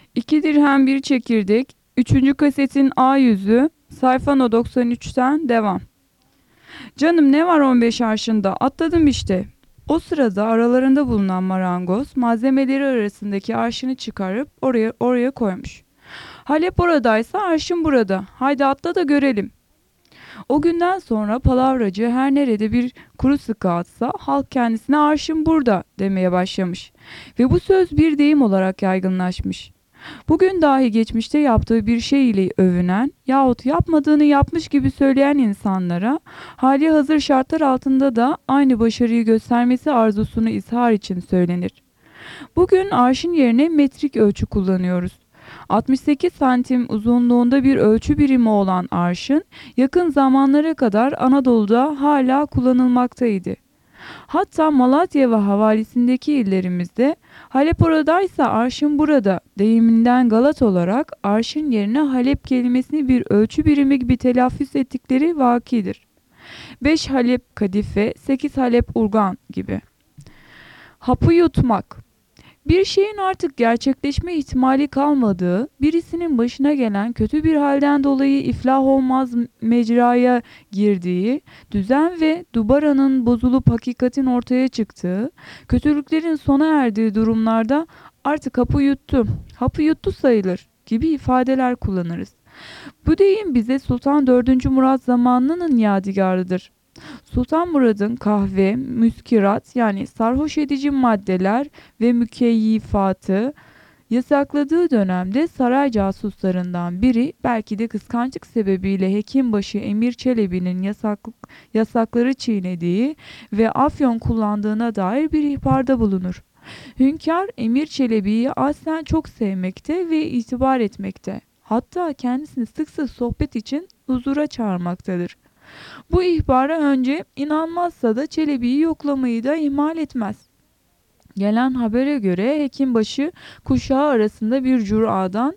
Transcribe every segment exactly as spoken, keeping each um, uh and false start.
İki dirhem bir çekirdek. Üçüncü kasetin A yüzü. Sayfa no doksan üçten devam. Canım ne var on beş arşında? Atladım işte. O sırada aralarında bulunan marangoz malzemeleri arasındaki arşını çıkarıp oraya oraya koymuş. Halep oradaysa arşın burada. Haydi atla da görelim. O günden sonra palavracı her nerede bir kuru sıkı atsa halk kendisine arşın burada demeye başlamış. Ve bu söz bir deyim olarak yaygınlaşmış. Bugün dahi geçmişte yaptığı bir şey ile övünen yahut yapmadığını yapmış gibi söyleyen insanlara hali hazır şartlar altında da aynı başarıyı göstermesi arzusunu izhar için söylenir. Bugün arşın yerine metrik ölçü kullanıyoruz. altmış sekiz santim uzunluğunda bir ölçü birimi olan arşın yakın zamanlara kadar Anadolu'da hala kullanılmaktaydı. Hatta Malatya ve havalisindeki illerimizde Halep oradaysa arşın burada deyiminden galat olarak arşın yerine Halep kelimesini bir ölçü birimi gibi telaffuz ettikleri vakidir. beş Halep kadife, sekiz Halep urgan gibi. Hapı yutmak. Bir şeyin artık gerçekleşme ihtimali kalmadığı, birisinin başına gelen kötü bir halden dolayı iflah olmaz mecraya girdiği, düzen ve dubaranın bozulup hakikatin ortaya çıktığı, kötülüklerin sona erdiği durumlarda artık hapı yuttu, hapı yuttu sayılır gibi ifadeler kullanırız. Bu deyim bize Sultan dördüncü Murat zamanının yadigarıdır. Sultan Murad'ın kahve, müskirat yani sarhoş edici maddeler ve mükeyyifatı yasakladığı dönemde saray casuslarından biri belki de kıskançlık sebebiyle Hekimbaşı Emir Çelebi'nin yasak, yasakları çiğnediği ve afyon kullandığına dair bir ihbarda bulunur. Hünkâr Emir Çelebi'yi aslen çok sevmekte ve itibar etmekte. Hatta kendisini sık sık sohbet için huzura çağırmaktadır. Bu ihbara önce inanmazsa da Çelebi'yi yoklamayı da ihmal etmez. Gelen habere göre Hekimbaşı kuşağı arasında bir cüradan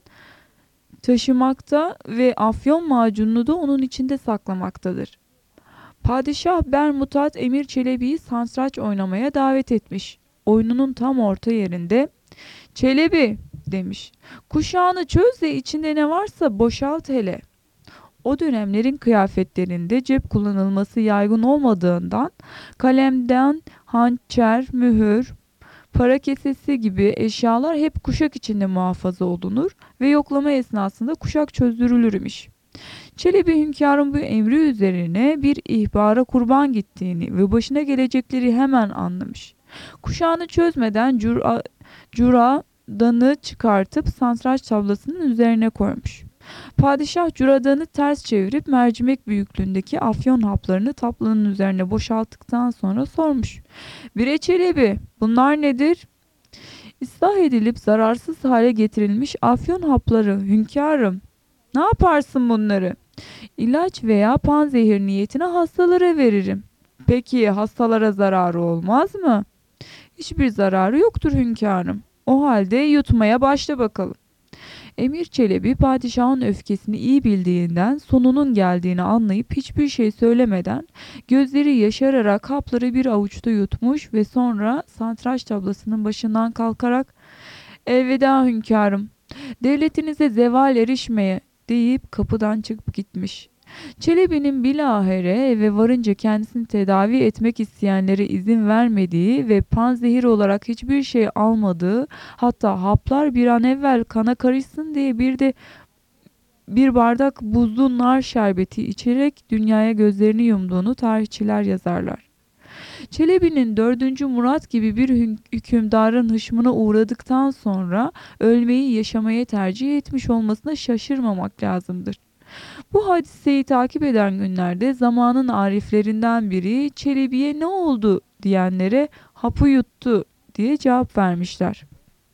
taşımakta ve afyon macununu da onun içinde saklamaktadır. Padişah Bermutat Emir Çelebi'yi satranç oynamaya davet etmiş. Oyununun tam orta yerinde "Çelebi" demiş, "kuşağını çöz de içinde ne varsa boşalt hele." O dönemlerin kıyafetlerinde cep kullanılması yaygın olmadığından kalemden hançer, mühür, para kesesi gibi eşyalar hep kuşak içinde muhafaza olunur ve yoklama esnasında kuşak çözdürülürmüş. Çelebi hünkârın bu emri üzerine bir ihbara kurban gittiğini ve başına gelecekleri hemen anlamış. Kuşağını çözmeden cura, curadanı çıkartıp satranç tablasının üzerine koymuş. Padişah cüradanı ters çevirip mercimek büyüklüğündeki afyon haplarını tablanın üzerine boşalttıktan sonra sormuş. "Bire Çelebi, bunlar nedir?" "İslah edilip zararsız hale getirilmiş afyon hapları hünkârım." "Ne yaparsın bunları?" "İlaç veya panzehir niyetine hastalara veririm." "Peki hastalara zararı olmaz mı?" "Hiçbir zararı yoktur hünkârım." "O halde yutmaya başla bakalım." Emir Çelebi padişahın öfkesini iyi bildiğinden sonunun geldiğini anlayıp hiçbir şey söylemeden gözleri yaşararak hapları bir avuçta yutmuş ve sonra satranç tablasının başından kalkarak "Elveda hünkârım, devletinize zeval erişmeye" deyip kapıdan çıkıp gitmiş. Çelebi'nin bilahare eve varınca kendisini tedavi etmek isteyenlere izin vermediği ve panzehir olarak hiçbir şey almadığı, hatta haplar bir an evvel kana karışsın diye bir de bir bardak buzlu nar şerbeti içerek dünyaya gözlerini yumduğunu tarihçiler yazarlar. Çelebi'nin dördüncü Murat gibi bir hükümdarın hışmına uğradıktan sonra ölmeyi yaşamaya tercih etmiş olmasına şaşırmamak lazımdır. Bu hadiseyi takip eden günlerde zamanın ariflerinden biri "Çelebi'ye ne oldu?" diyenlere "hapı yuttu" diye cevap vermişler.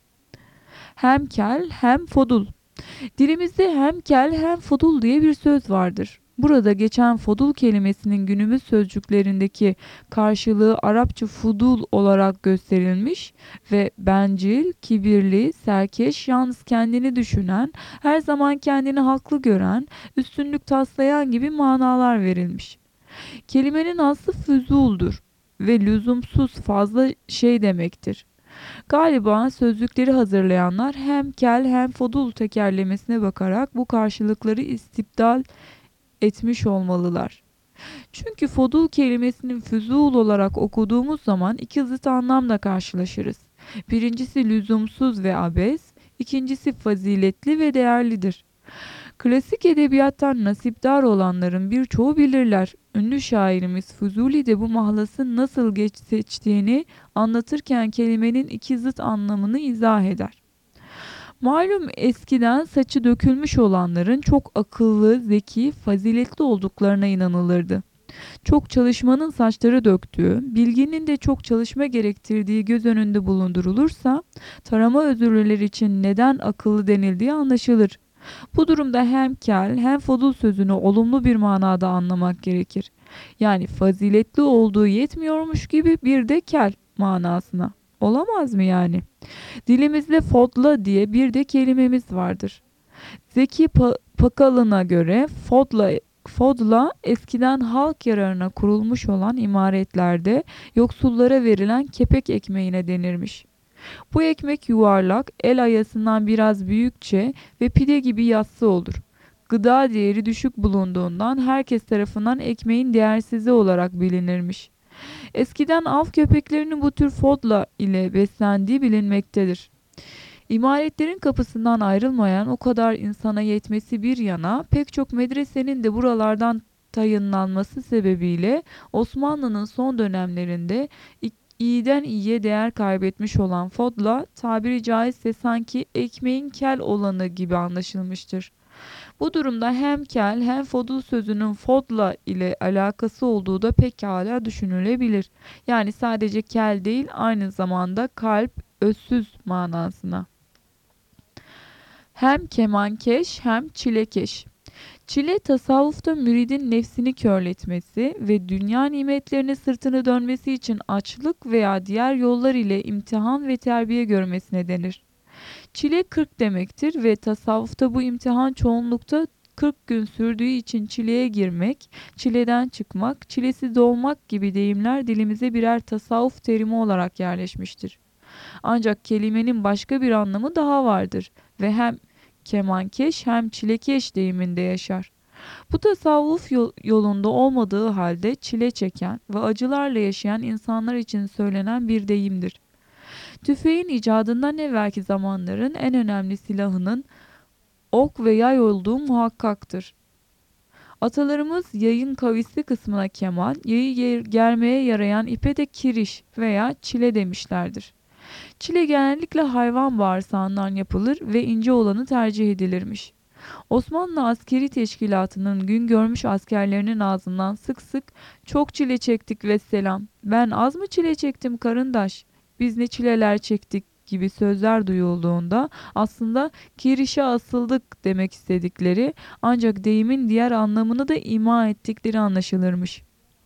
Hem kel hem fodul. Dilimizde hem kel hem fodul diye bir söz vardır. Burada geçen fodul kelimesinin günümüz sözcüklerindeki karşılığı Arapça fudul olarak gösterilmiş ve bencil, kibirli, serkeş, yalnız kendini düşünen, her zaman kendini haklı gören, üstünlük taslayan gibi manalar verilmiş. Kelimenin aslı füzuldur ve lüzumsuz fazla şey demektir. Galiba sözlükleri hazırlayanlar hem kel hem fodul tekerlemesine bakarak bu karşılıkları istibdal etmiş olmalılar. Çünkü fodul kelimesinin füzul olarak okuduğumuz zaman iki zıt anlamla karşılaşırız. Birincisi lüzumsuz ve abes, ikincisi faziletli ve değerlidir. Klasik edebiyattan nasipdar olanların birçoğu bilirler. Ünlü şairimiz Fuzuli de bu mahlasın nasıl geç seçtiğini anlatırken kelimenin iki zıt anlamını izah eder. Malum eskiden saçı dökülmüş olanların çok akıllı, zeki, faziletli olduklarına inanılırdı. Çok çalışmanın saçları döktüğü, bilginin de çok çalışma gerektirdiği göz önünde bulundurulursa, tarama özürlüler için neden akıllı denildiği anlaşılır. Bu durumda hem kel hem fodul sözünü olumlu bir manada anlamak gerekir. Yani faziletli olduğu yetmiyormuş gibi bir de kel manasına. Olamaz mı yani? Dilimizde fodla diye bir de kelimemiz vardır. Zeki Pa- Pakalın'a göre fodla Fodla eskiden halk yararına kurulmuş olan imaretlerde yoksullara verilen kepek ekmeğine denirmiş. Bu ekmek yuvarlak, el ayasından biraz büyükçe ve pide gibi yassı olur. Gıda değeri düşük bulunduğundan herkes tarafından ekmeğin değersizi olarak bilinirmiş. Eskiden av köpeklerinin bu tür fodla ile beslendiği bilinmektedir. İmaretlerin kapısından ayrılmayan o kadar insana yetmesi bir yana pek çok medresenin de buralardan tayınlanması sebebiyle Osmanlı'nın son dönemlerinde iyiden iyiye değer kaybetmiş olan fodla tabiri caizse sanki ekmeğin kel olanı gibi anlaşılmıştır. Bu durumda hem kel hem fodul sözünün fodla ile alakası olduğu da pekala düşünülebilir. Yani sadece kel değil aynı zamanda kalp, özsüz manasına. Hem kemankeş hem çilekeş. Çile tasavvufta müridin nefsini körletmesi ve dünya nimetlerine sırtını dönmesi için açlık veya diğer yollar ile imtihan ve terbiye görmesine denir. Çile kırk demektir ve tasavvufta bu imtihan çoğunlukta kırk gün sürdüğü için çileye girmek, çileden çıkmak, çilesiz doğmak gibi deyimler dilimize birer tasavvuf terimi olarak yerleşmiştir. Ancak kelimenin başka bir anlamı daha vardır ve hem kemankeş hem çilekeş deyiminde yaşar. Bu tasavvuf yolunda olmadığı halde çile çeken ve acılarla yaşayan insanlar için söylenen bir deyimdir. Tüfeğin icadından evvelki zamanların en önemli silahının ok ve yay olduğu muhakkaktır. Atalarımız yayın kavisli kısmına keman, yayı germeye yarayan ipe de kiriş veya çile demişlerdir. Çile genellikle hayvan bağırsağından yapılır ve ince olanı tercih edilirmiş. Osmanlı askeri teşkilatının gün görmüş askerlerinin ağzından sık sık "Çok çile çektik vesselam, ben az mı çile çektim karındaş, biz ne çileler çektik" gibi sözler duyulduğunda aslında kirişe asıldık demek istedikleri ancak deyimin diğer anlamını da ima ettikleri anlaşılırmış.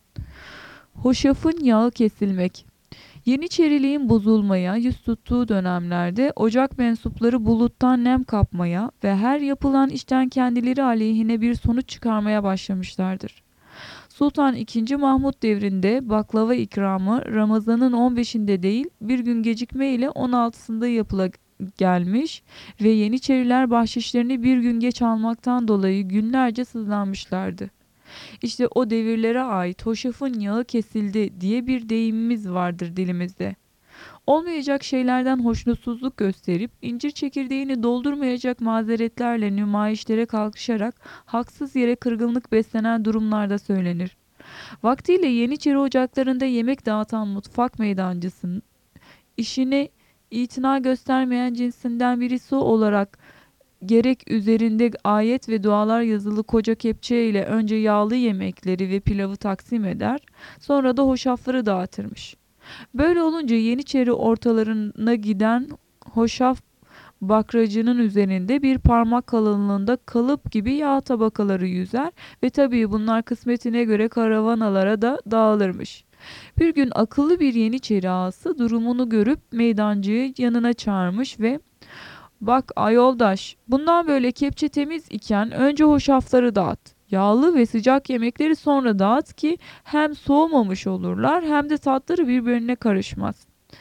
Hoşafın yağı kesilmek. Yeniçeriliğin bozulmaya yüz tuttuğu dönemlerde ocak mensupları buluttan nem kapmaya ve her yapılan işten kendileri aleyhine bir sonuç çıkarmaya başlamışlardır. Sultan ikinci. Mahmut devrinde baklava ikramı Ramazan'ın on beşinde değil bir gün gecikme ile on altısında yapıla gelmiş ve Yeniçeriler bahşişlerini bir gün geç almaktan dolayı günlerce sızlanmışlardı. İşte o devirlere ait hoşafın yağı kesildi diye bir deyimimiz vardır dilimizde. Olmayacak şeylerden hoşnutsuzluk gösterip incir çekirdeğini doldurmayacak mazeretlerle nümayişlere kalkışarak haksız yere kırgınlık beslenen durumlarda söylenir. Vaktiyle Yeniçeri ocaklarında yemek dağıtan mutfak meydancısının işine itina göstermeyen cinsinden birisi olarak gerek üzerinde ayet ve dualar yazılı koca kepçe ile önce yağlı yemekleri ve pilavı taksim eder, sonra da hoşafları dağıtırmış. Böyle olunca Yeniçeri ortalarına giden hoşaf bakracının üzerinde bir parmak kalınlığında kalıp gibi yağ tabakaları yüzer ve tabii bunlar kısmetine göre karavanalara da dağılırmış. Bir gün akıllı bir Yeniçeri ağası durumunu görüp meydancıyı yanına çağırmış ve "Bak ayoldaş, bundan böyle kepçe temiz iken önce hoşafları dağıt. Yağlı ve sıcak yemekleri sonra dağıt ki hem soğumamış olurlar hem de tatları birbirine karışmaz.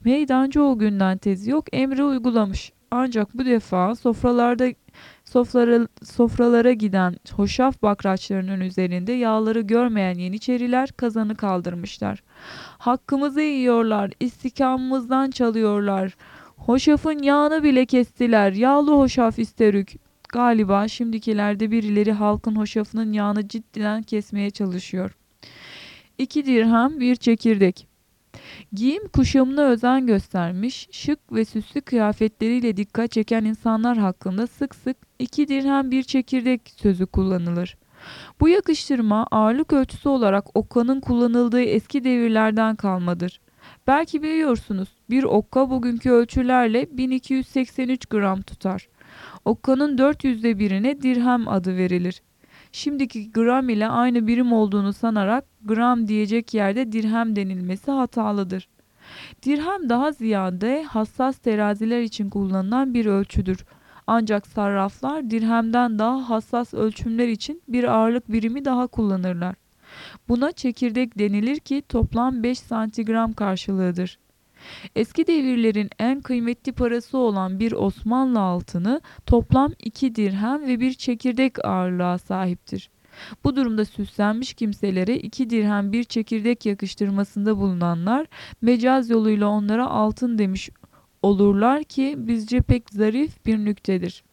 Meydancı o günden tezi yok, emri uygulamış. Ancak bu defa sofralarda sofralara, sofralara giden hoşaf bakraçlarının üzerinde yağları görmeyen yeniçeriler kazanı kaldırmışlar. Hakkımızı yiyorlar, istikamımızdan çalıyorlar. Hoşafın yağını bile kestiler, yağlı hoşaf isterük. Galiba şimdikilerde birileri halkın hoşafının yağını cidden kesmeye çalışıyor. İki dirhem bir çekirdek. Giyim kuşamına özen göstermiş, şık ve süslü kıyafetleriyle dikkat çeken insanlar hakkında sık sık iki dirhem bir çekirdek sözü kullanılır. Bu yakıştırma ağırlık ölçüsü olarak okkanın kullanıldığı eski devirlerden kalmadır. Belki biliyorsunuz, bir okka bugünkü ölçülerle bin iki yüz seksen üç gram tutar. Okkanın dört yüzde birine dirhem adı verilir. Şimdiki gram ile aynı birim olduğunu sanarak gram diyecek yerde dirhem denilmesi hatalıdır. Dirhem daha ziyade hassas teraziler için kullanılan bir ölçüdür. Ancak sarraflar dirhemden daha hassas ölçümler için bir ağırlık birimi daha kullanırlar. Buna çekirdek denilir ki toplam beş santigram karşılığıdır. Eski devirlerin en kıymetli parası olan bir Osmanlı altını toplam iki dirhem ve bir çekirdek ağırlığa sahiptir. Bu durumda süslenmiş kimselere iki dirhem bir çekirdek yakıştırmasında bulunanlar mecaz yoluyla onlara altın demiş olurlar ki bizce pek zarif bir nüktedir.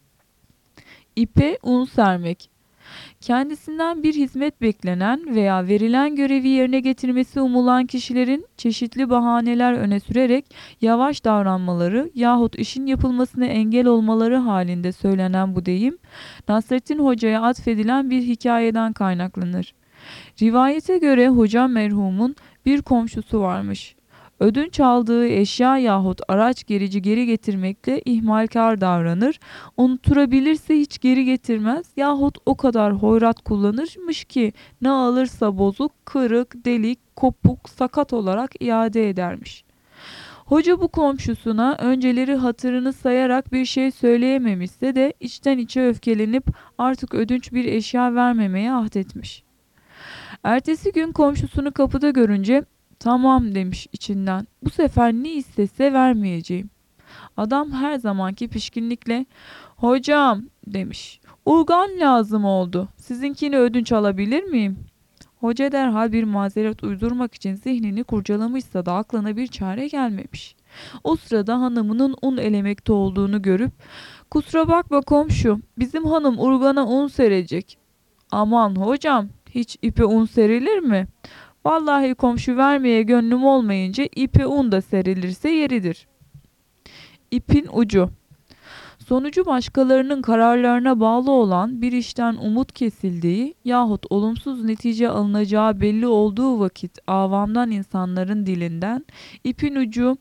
İpe un sermek. Kendisinden bir hizmet beklenen veya verilen görevi yerine getirmesi umulan kişilerin çeşitli bahaneler öne sürerek yavaş davranmaları yahut işin yapılmasına engel olmaları halinde söylenen bu deyim, Nasrettin Hoca'ya atfedilen bir hikayeden kaynaklanır. Rivayete göre hoca merhumun bir komşusu varmış. Ödünç aldığı eşya yahut araç gerici geri getirmekle ihmalkar davranır, unutturabilirse hiç geri getirmez yahut o kadar hoyrat kullanırmış ki ne alırsa bozuk, kırık, delik, kopuk, sakat olarak iade edermiş. Hoca bu komşusuna önceleri hatırını sayarak bir şey söyleyememişse de içten içe öfkelenip artık ödünç bir eşya vermemeye ahdetmiş. Ertesi gün komşusunu kapıda görünce tamam demiş içinden. Bu sefer ne istese vermeyeceğim. Adam her zamanki pişkinlikle hocam demiş. Urgan lazım oldu. Sizinkini ödünç alabilir miyim? Hoca derhal bir mazeret uydurmak için zihnini kurcalamışsa da aklına bir çare gelmemiş. O sırada hanımının un elemekte olduğunu görüp kusura bakma komşu bizim hanım urgana un serecek. Aman hocam hiç ipe un serilir mi? Vallahi komşu vermeye gönlüm olmayınca ipe un da serilirse yeridir. İpin ucu. Sonucu başkalarının kararlarına bağlı olan bir işten umut kesildiği yahut olumsuz netice alınacağı belli olduğu vakit avamdan insanların dilinden ipin ucu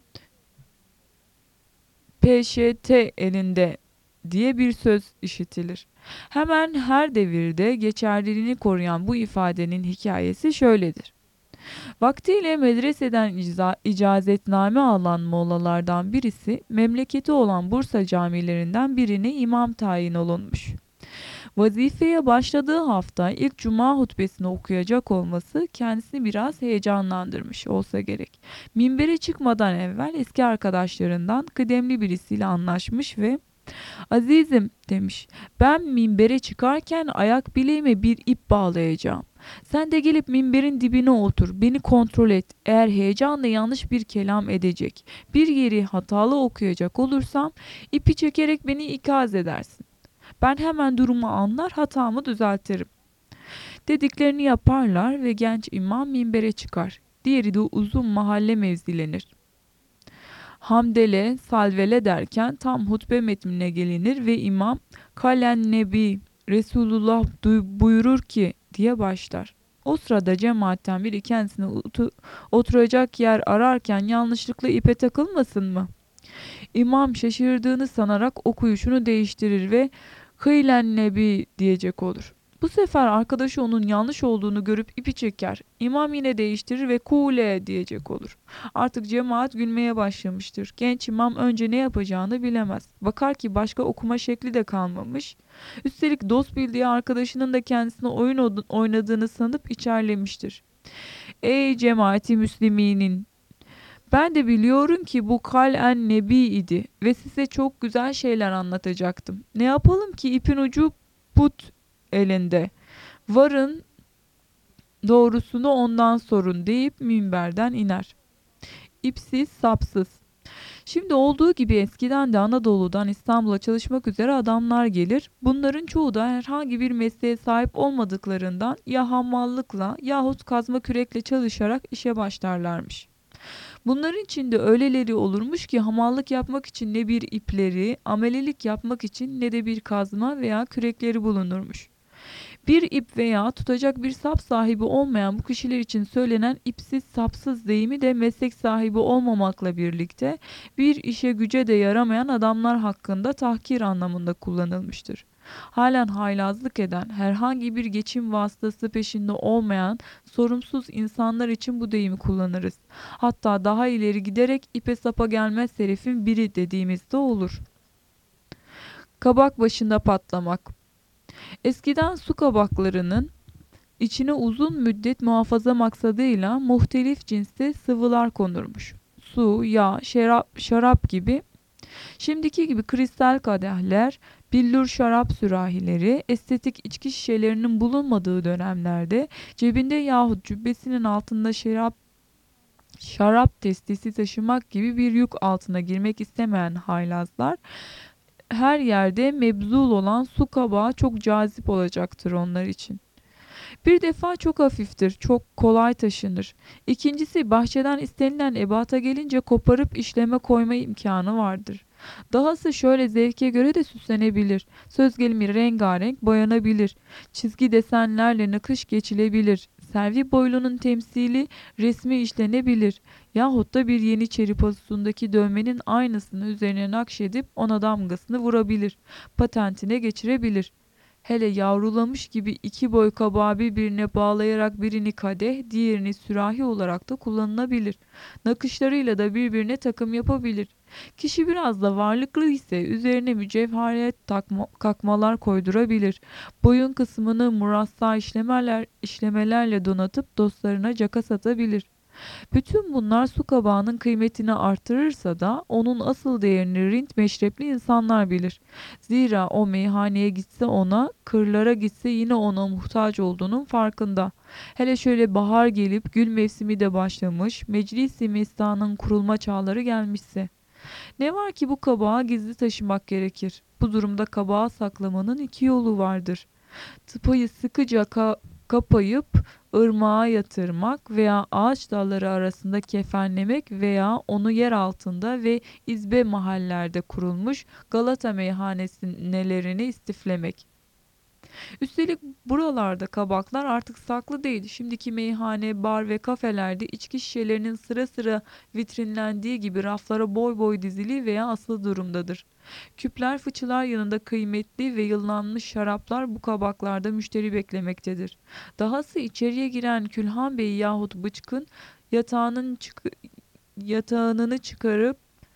P Ş T elinde diye bir söz işitilir. Hemen her devirde geçerliliğini koruyan bu ifadenin hikayesi şöyledir. Vaktiyle medreseden ica- icazetname alan mollalardan birisi memleketi olan Bursa camilerinden birine imam tayin olunmuş. Vazifeye başladığı hafta ilk cuma hutbesini okuyacak olması kendisini biraz heyecanlandırmış olsa gerek. Minbere çıkmadan evvel eski arkadaşlarından kıdemli birisiyle anlaşmış ve "Azizim," demiş, "ben minbere çıkarken ayak bileğime bir ip bağlayacağım. Sen de gelip minberin dibine otur, beni kontrol et. Eğer heyecanla yanlış bir kelam edecek, bir yeri hatalı okuyacak olursam ipi çekerek beni ikaz edersin. Ben hemen durumu anlar, hatamı düzeltirim." Dediklerini yaparlar ve genç imam minbere çıkar. Diğeri de uzun mahalle mevzilenir. Hamdele, salvele derken tam hutbe metnine gelinir ve imam "Kalen Nebi, Resulullah buyurur ki" diye başlar. O sırada cemaatten biri kendisine oturacak yer ararken yanlışlıkla ipe takılmasın mı? İmam şaşırdığını sanarak okuyuşunu değiştirir ve "Kıylen Nebi" diyecek olur. Bu sefer arkadaşı onun yanlış olduğunu görüp ipi çeker. İmam yine değiştirir ve "Kule" diyecek olur. Artık cemaat gülmeye başlamıştır. Genç imam önce ne yapacağını bilemez. Bakar ki başka okuma şekli de kalmamış. Üstelik dost bildiği arkadaşının da kendisine oyun oynadığını sanıp içerlemiştir. "Ey cemaati müsliminin! Ben de biliyorum ki bu kalen nebi idi ve size çok güzel şeyler anlatacaktım. Ne yapalım ki ipin ucu put elinde. Varın doğrusunu ondan sorun deyip minberden iner. İpsiz sapsız. Şimdi olduğu gibi eskiden de Anadolu'dan İstanbul'a çalışmak üzere adamlar gelir. Bunların çoğu da herhangi bir mesleğe sahip olmadıklarından ya hamallıkla yahut kazma kürekle çalışarak işe başlarlarmış. Bunların içinde öyleleri olurmuş ki hamallık yapmak için ne bir ipleri, amelelik yapmak için ne de bir kazma veya kürekleri bulunurmuş. Bir ip veya tutacak bir sap sahibi olmayan bu kişiler için söylenen ipsiz sapsız deyimi de meslek sahibi olmamakla birlikte bir işe güce de yaramayan adamlar hakkında tahkir anlamında kullanılmıştır. Halen haylazlık eden, herhangi bir geçim vasıtası peşinde olmayan sorumsuz insanlar için bu deyimi kullanırız. Hatta daha ileri giderek ipe sapa gelmez herifin biri dediğimizde olur. Kabak başında patlamak. Eskiden su kabaklarının içine uzun müddet muhafaza maksadıyla muhtelif cinste sıvılar konurmuş. Su, yağ, şarap, şarap gibi. Şimdiki gibi kristal kadehler, billur şarap sürahileri, estetik içki şişelerinin bulunmadığı dönemlerde cebinde yahut cübbesinin altında şarap şarap testisi taşımak gibi bir yük altına girmek istemeyen haylazlar her yerde mebzul olan su kabağı çok cazip olacaktır onlar için. Bir defa çok hafiftir, çok kolay taşınır. İkincisi bahçeden istenilen ebata gelince koparıp işleme koyma imkanı vardır. Dahası şöyle zevke göre de süslenebilir. Söz gelimi rengarenk boyanabilir. Çizgi desenlerle nakış geçilebilir. Selvi boylunun temsili resmi işlenebilir. Yahut da bir yeniçeri pasusundaki dövmenin aynısını üzerine nakşedip ona damgasını vurabilir. Patentine geçirebilir. Hele yavrulamış gibi iki boy kabağı birbirine bağlayarak birini kadeh, diğerini sürahi olarak da kullanılabilir. Nakışlarıyla da birbirine takım yapabilir. Kişi biraz da varlıklı ise üzerine mücevherat takma, kakmalar koydurabilir. Boyun kısmını murassa işlemeler, işlemelerle donatıp dostlarına caka satabilir. Bütün bunlar su kabağının kıymetini artırırsa da onun asıl değerini rint meşrepli insanlar bilir. Zira o meyhaneye gitse ona, kırlara gitse yine ona muhtaç olduğunun farkında. Hele şöyle bahar gelip gül mevsimi de başlamış, meclis-i mestanın kurulma çağları gelmişse. Ne var ki bu kabağı gizli taşımak gerekir. Bu durumda kabağı saklamanın iki yolu vardır. Tıpayı sıkıca ka- kapayıp ırmağa yatırmak veya ağaç dalları arasında kefenlemek veya onu yer altında ve izbe mahallerde kurulmuş Galata meyhanesi'nelerini istiflemek. Üstelik buralarda kabaklar artık saklı değil. Şimdiki meyhane, bar ve kafelerde içki şişelerinin sıra sıra vitrinlendiği gibi raflara boy boy dizili veya asılı durumdadır. Küpler, fıçılar yanında kıymetli ve yıllanmış şaraplar bu kabaklarda müşteri beklemektedir. Dahası içeriye giren Külhan Bey yahut Bıçkın yatağının çık yatağını çıkarıp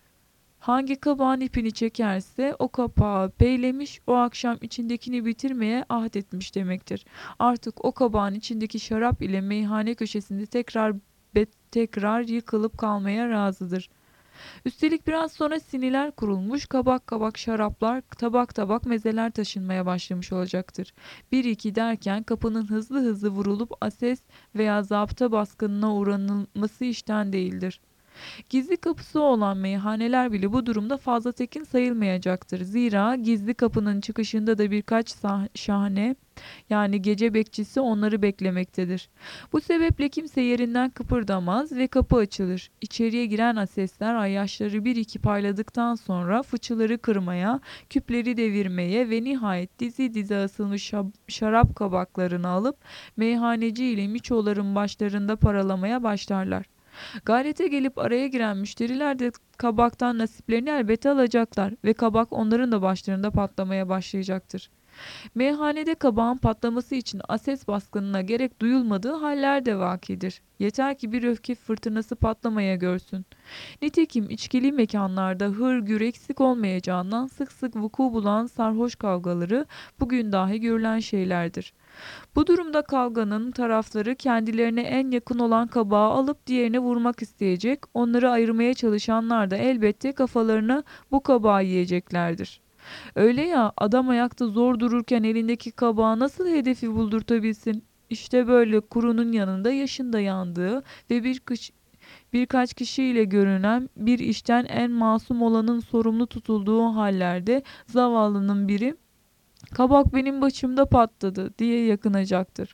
hangi kabağın ipini çekerse o kapağı peylemiş, o akşam içindekini bitirmeye ahd etmiş demektir. Artık o kabağın içindeki şarap ile meyhane köşesinde tekrar be- tekrar yıkılıp kalmaya razıdır. Üstelik biraz sonra siniler kurulmuş, kabak kabak şaraplar, tabak tabak mezeler taşınmaya başlamış olacaktır. Bir iki derken kapının hızlı hızlı vurulup ases veya zabıta baskınına uğranılması işten değildir. Gizli kapısı olan meyhaneler bile bu durumda fazla tekin sayılmayacaktır. Zira gizli kapının çıkışında da birkaç sah- şahane yani gece bekçisi onları beklemektedir. Bu sebeple kimse yerinden kıpırdamaz ve kapı açılır. İçeriye giren asesler ayyaşları bir iki payladıktan sonra fıçıları kırmaya, küpleri devirmeye ve nihayet dizi dizi asılmış şab- şarap kabaklarını alıp meyhaneci ile miçoların başlarında paralamaya başlarlar. Gayrete gelip araya giren müşteriler de kabaktan nasiplerini elbette alacaklar ve kabak onların da başlarında patlamaya başlayacaktır. Meyhanede kabağın patlaması için ases baskınına gerek duyulmadığı haller de vakidir. Yeter ki bir öfke fırtınası patlamaya görsün. Nitekim içkili mekanlarda hır gür eksik olmayacağından sık sık vuku bulan sarhoş kavgaları bugün dahi görülen şeylerdir. Bu durumda kavganın tarafları kendilerine en yakın olan kabağı alıp diğerine vurmak isteyecek, onları ayırmaya çalışanlar da elbette kafalarına bu kabağı yiyeceklerdir. Öyle ya, adam ayakta zor dururken elindeki kabağı nasıl hedefi buldurtabilsin? İşte böyle kurunun yanında yaşın da yandığı ve bir kış, birkaç kişiyle görünen bir işten en masum olanın sorumlu tutulduğu hallerde zavallının biri "Kabak benim başımda patladı" diye yakınacaktır.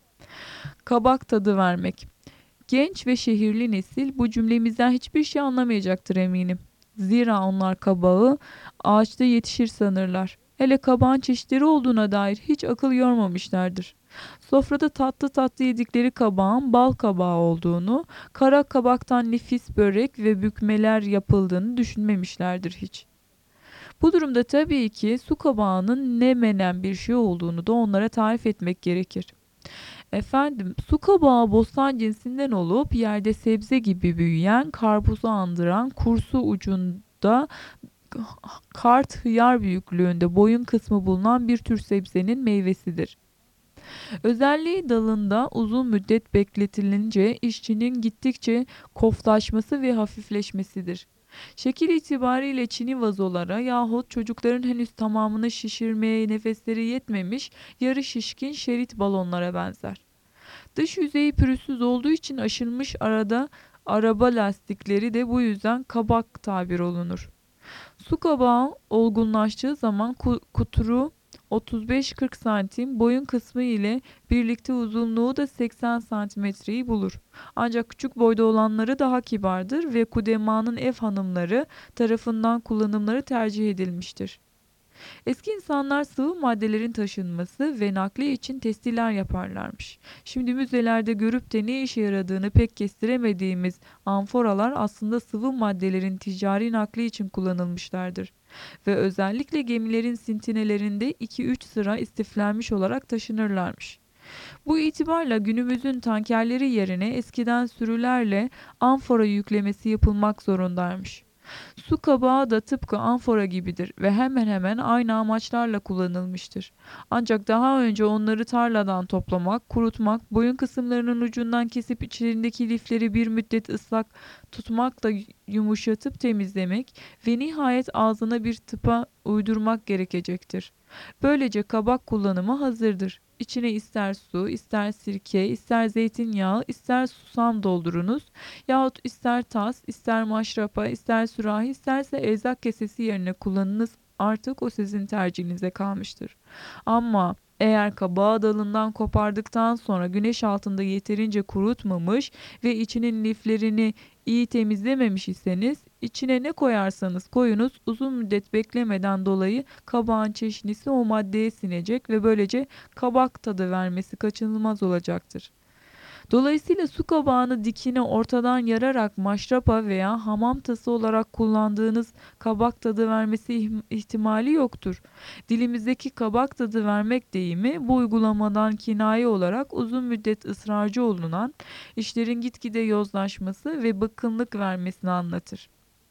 Kabak tadı vermek. Genç ve şehirli nesil bu cümlemizden hiçbir şey anlamayacaktır eminim. Zira onlar kabağı ağaçta yetişir sanırlar. Hele kabağın çeşitleri olduğuna dair hiç akıl yormamışlardır. Sofrada tatlı tatlı yedikleri kabağın bal kabağı olduğunu, kara kabaktan nefis börek ve bükmeler yapıldığını düşünmemişlerdir hiç. Bu durumda tabii ki su kabağının ne menen bir şey olduğunu da onlara tarif etmek gerekir. Efendim, su kabağı bostan cinsinden olup yerde sebze gibi büyüyen, karpuzu andıran, kursu ucunda kart hıyar büyüklüğünde boyun kısmı bulunan bir tür sebzenin meyvesidir. Özelliği dalında uzun müddet bekletilince işçinin gittikçe koflaşması ve hafifleşmesidir. Şekil itibariyle çini vazolara yahut çocukların henüz tamamını şişirmeye nefesleri yetmemiş yarı şişkin şerit balonlara benzer. Dış yüzeyi pürüzsüz olduğu için aşınmış arada araba lastikleri de bu yüzden kabak tabir olunur. Su kabağı olgunlaştığı zaman ku- kuturu otuz beş kırk santim, boyun kısmı ile birlikte uzunluğu da seksen santimetreyi bulur. Ancak küçük boyda olanları daha kibardır ve kudemanın ev hanımları tarafından kullanımları tercih edilmiştir. Eski insanlar sıvı maddelerin taşınması ve nakli için testiler yaparlarmış. Şimdi müzelerde görüp de ne işe yaradığını pek kestiremediğimiz amforalar aslında sıvı maddelerin ticari nakli için kullanılmışlardır. Ve özellikle gemilerin sintinelerinde iki üç sıra istiflenmiş olarak taşınırlarmış. Bu itibarla günümüzün tankerleri yerine eskiden sürülerle amfora yüklemesi yapılmak zorundaymış. Su kabağı da tıpkı amfora gibidir ve hemen hemen aynı amaçlarla kullanılmıştır. Ancak daha önce onları tarladan toplamak, kurutmak, boyun kısımlarının ucundan kesip içlerindeki lifleri bir müddet ıslak tutmakla yumuşatıp temizlemek ve nihayet ağzına bir tıpa uydurmak gerekecektir. Böylece kabak kullanımı hazırdır. İçine ister su, ister sirke, ister zeytinyağı, ister susam doldurunuz yahut ister tas, ister maşrapa, ister sürahi, isterse erzak kesesi yerine kullanınız. Artık o sizin tercihinize kalmıştır. Ama eğer kabağı dalından kopardıktan sonra güneş altında yeterince kurutmamış ve içinin liflerini iyi temizlememiş iseniz, içine ne koyarsanız koyunuz uzun müddet beklemeden dolayı kabağın çeşnisi o maddeye sinecek ve böylece kabak tadı vermesi kaçınılmaz olacaktır. Dolayısıyla su kabağını dikine ortadan yararak maşrapa veya hamam tası olarak kullandığınız kabak tadı vermesi ihtimali yoktur. Dilimizdeki kabak tadı vermek deyimi bu uygulamadan kinaye olarak uzun müddet ısrarcı olunan işlerin gitgide yozlaşması ve bıkkınlık vermesini anlatır.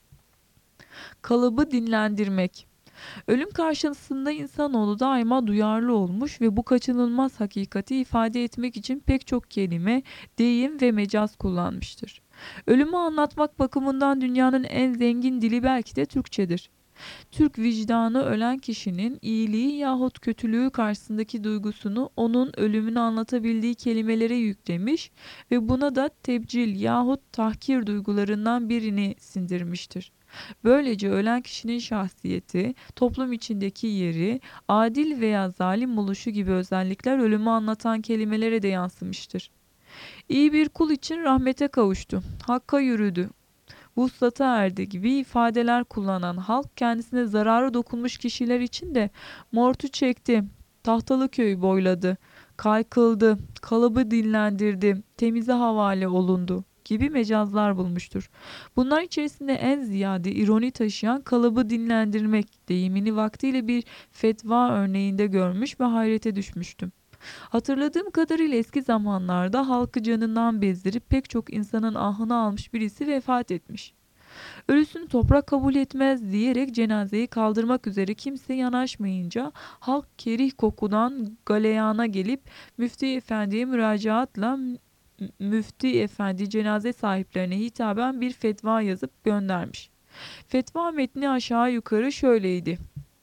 Kalıbı dinlendirmek. Ölüm karşısında insanoğlu daima duyarlı olmuş ve bu kaçınılmaz hakikati ifade etmek için pek çok kelime, deyim ve mecaz kullanmıştır. Ölümü anlatmak bakımından dünyanın en zengin dili belki de Türkçedir. Türk vicdanı ölen kişinin iyiliği yahut kötülüğü karşısındaki duygusunu onun ölümünü anlatabildiği kelimelere yüklemiş ve buna da tebcil yahut tahkir duygularından birini sindirmiştir. Böylece ölen kişinin şahsiyeti, toplum içindeki yeri, adil veya zalim oluşu gibi özellikler ölümü anlatan kelimelere de yansımıştır. İyi bir kul için rahmete kavuştu, hakka yürüdü, vuslata erdi gibi ifadeler kullanan halk kendisine zararı dokunmuş kişiler için de mortu çekti, tahtalı köyü boyladı, kaykıldı, kalıbı dinlendirdi, temize havale olundu gibi mecazlar bulmuştur. Bunlar içerisinde en ziyade ironi taşıyan kalıbı dinlendirmek deyimini vaktiyle bir fetva örneğinde görmüş ve hayrete düşmüştüm. Hatırladığım kadarıyla eski zamanlarda halkı canından bezdirip pek çok insanın ahını almış birisi vefat etmiş. Ölüsünü toprak kabul etmez diyerek cenazeyi kaldırmak üzere kimse yanaşmayınca halk kerih kokudan galeyana gelip Müftü Efendi'ye müracaatla "Mü- Müftü Efendi cenaze sahiplerine hitaben bir fetva yazıp göndermiş. Fetva metni aşağı yukarı şöyleydi.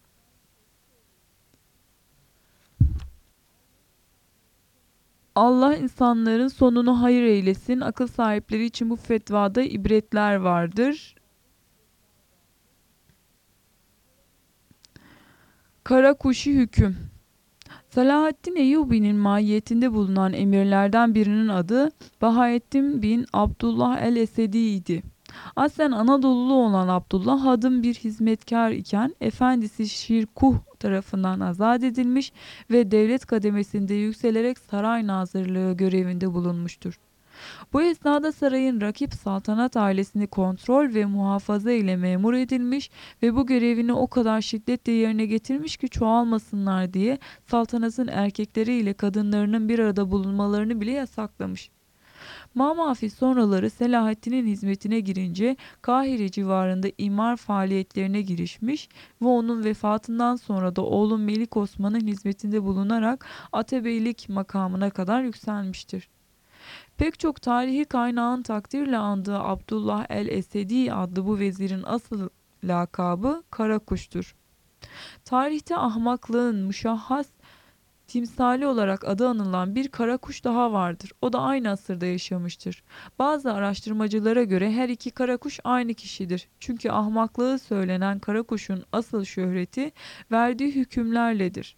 Allah insanların sonunu hayır eylesin. Akıl sahipleri için bu fetvada ibretler vardır. Kara kuşu hüküm. Salahaddin Eyyubi'nin mahiyetinde bulunan emirlerden birinin adı Bahaettin bin Abdullah el-Esedi idi. Aslen Anadolulu olan Abdullah hadım bir hizmetkar iken efendisi Şirkuh tarafından azat edilmiş ve devlet kademesinde yükselerek saray nazırlığı görevinde bulunmuştur. Bu esnada sarayın rakip saltanat ailesini kontrol ve muhafaza ile memur edilmiş ve bu görevini o kadar şiddetle yerine getirmiş ki çoğalmasınlar diye saltanatın erkekleri ile kadınlarının bir arada bulunmalarını bile yasaklamış. Mamafi sonraları Selahaddin'in hizmetine girince Kahire civarında imar faaliyetlerine girişmiş ve onun vefatından sonra da oğlu Melik Osman'ın hizmetinde bulunarak Atabeylik makamına kadar yükselmiştir. Pek çok tarihi kaynağın takdirle andığı Abdullah el-Esedi adlı bu vezirin asıl lakabı Karakuş'tur. Tarihte ahmaklığın müşahhas timsali olarak adı anılan bir karakuş daha vardır. O da aynı asırda yaşamıştır. Bazı araştırmacılara göre her iki karakuş aynı kişidir. Çünkü ahmaklığı söylenen karakuşun asıl şöhreti verdiği hükümlerledir.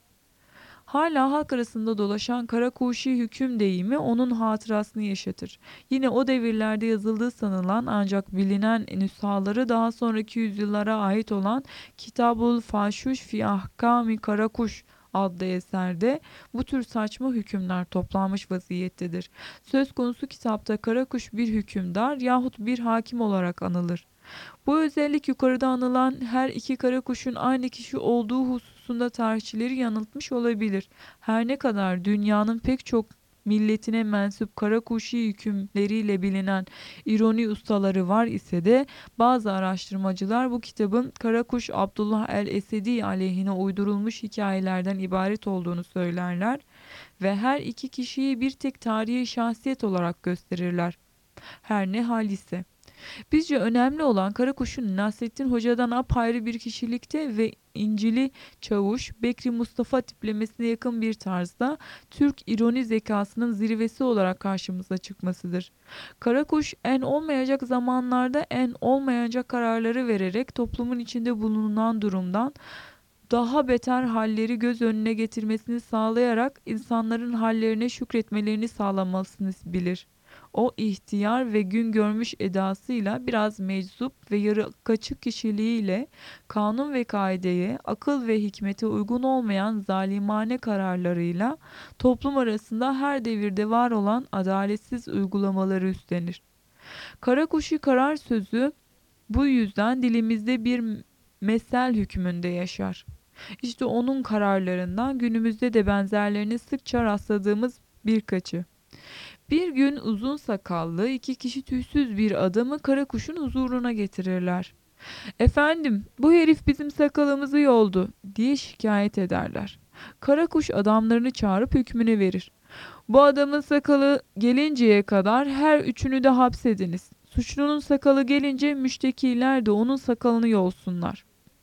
Hala halk arasında dolaşan Karakuşi hüküm deyimi onun hatırasını yaşatır. Yine o devirlerde yazıldığı sanılan ancak bilinen nüshaları daha sonraki yüzyıllara ait olan Kitabul Faşuş fi Ahkami Karakuş adlı eserde bu tür saçma hükümler toplanmış vaziyettedir. Söz konusu kitapta Karakuş bir hükümdar yahut bir hakim olarak anılır. Bu özellik yukarıda anılan her iki kara kuşun aynı kişi olduğu hususunda tarihçileri yanıltmış olabilir. Her ne kadar dünyanın pek çok milletine mensup kara kuşu hükümleriyle bilinen ironi ustaları var ise de bazı araştırmacılar bu kitabın Karakuş Abdullah el-Esedi aleyhine uydurulmuş hikayelerden ibaret olduğunu söylerler ve her iki kişiyi bir tek tarihi şahsiyet olarak gösterirler. Her ne hal ise. Bizce önemli olan Karakuş'un Nasrettin Hoca'dan apayrı bir kişilikte ve İncili Çavuş, Bekri Mustafa tiplemesine yakın bir tarzda Türk ironi zekasının zirvesi olarak karşımıza çıkmasıdır. Karakuş en olmayacak zamanlarda en olmayacak kararları vererek toplumun içinde bulunan durumdan daha beter halleri göz önüne getirmesini sağlayarak insanların hallerine şükretmelerini sağlamasını bilir. O ihtiyar ve gün görmüş edasıyla biraz meczup ve yarı kaçık kişiliğiyle kanun ve kaideye, akıl ve hikmete uygun olmayan zalimane kararlarıyla toplum arasında her devirde var olan adaletsiz uygulamaları üstlenir. Karakuşu karar sözü bu yüzden dilimizde bir mesel hükmünde yaşar. İşte onun kararlarından günümüzde de benzerlerini sıkça rastladığımız birkaçı. Bir gün uzun sakallı iki kişi tüysüz bir adamı Karakuş'un huzuruna getirirler. "Efendim, bu herif bizim sakalımızı yoldu," diye şikayet ederler. Karakuş adamlarını çağırıp hükmünü verir. "Bu adamın sakalı gelinceye kadar her üçünü de hapsediniz. Suçlunun sakalı gelince müştekiler de onun sakalını yolsunlar."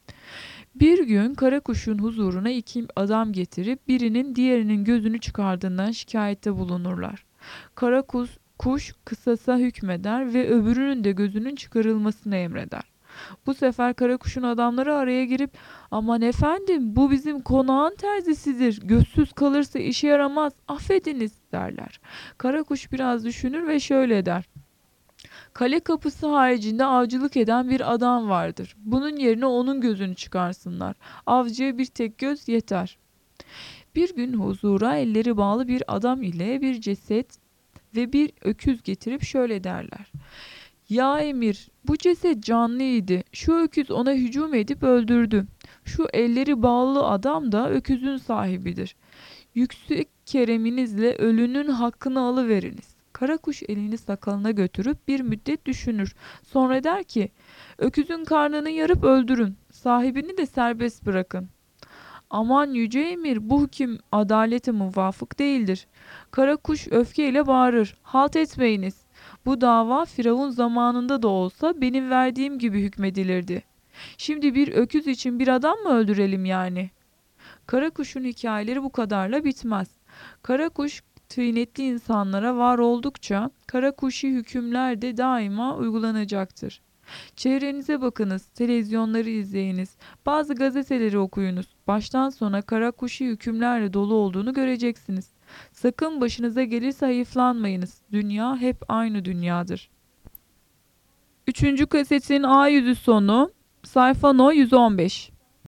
Bir gün Karakuş'un huzuruna iki adam getirip birinin diğerinin gözünü çıkardığından şikayette bulunurlar. Karakuş kuş kısasa hükmeder ve öbürünün de gözünün çıkarılmasını emreder. Bu sefer Karakuş'un adamları araya girip "Aman efendim, bu bizim konağın terzisidir. Gözsüz kalırsa işe yaramaz. Affediniz," derler. Karakuş biraz düşünür ve şöyle der: "Kale kapısı haricinde avcılık eden bir adam vardır. Bunun yerine onun gözünü çıkarsınlar. Avcıya bir tek göz yeter." Bir gün huzura elleri bağlı bir adam ile bir ceset ve bir öküz getirip şöyle derler. Ya emir, bu ceset canlıydı. Şu öküz ona hücum edip öldürdü. Şu elleri bağlı adam da öküzün sahibidir. Yüksek kereminizle ölünün hakkını alıveriniz. Karakuş elini sakalına götürüp bir müddet düşünür. Sonra der ki, öküzün karnını yarıp öldürün. Sahibini de serbest bırakın. Aman yüce emir, bu hüküm adalete muvafık değildir. Karakuş öfkeyle bağırır. Halt etmeyiniz. Bu dava Firavun zamanında da olsa benim verdiğim gibi hükmedilirdi. Şimdi bir öküz için bir adam mı öldürelim yani? Karakuş'un hikayeleri bu kadarla bitmez. Karakuş tıynetli insanlara var oldukça karakuşi hükümler de daima uygulanacaktır. Çevrenize bakınız, televizyonları izleyiniz, bazı gazeteleri okuyunuz. Baştan sona karakuşi hükümlerle dolu olduğunu göreceksiniz. Sakın başınıza gelirse hayıflanmayınız. Dünya hep aynı dünyadır. Üçüncü kasetin A yüzü sonu, sayfa no yüz on beş.